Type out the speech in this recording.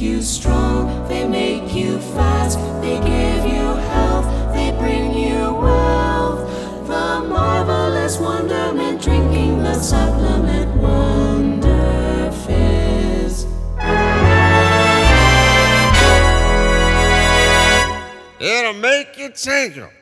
you strong, they make you fast, they give you health, they bring you wealth. The marvelous wonderment, drinking the supplement Wonder Fizz. It'll make you tingle.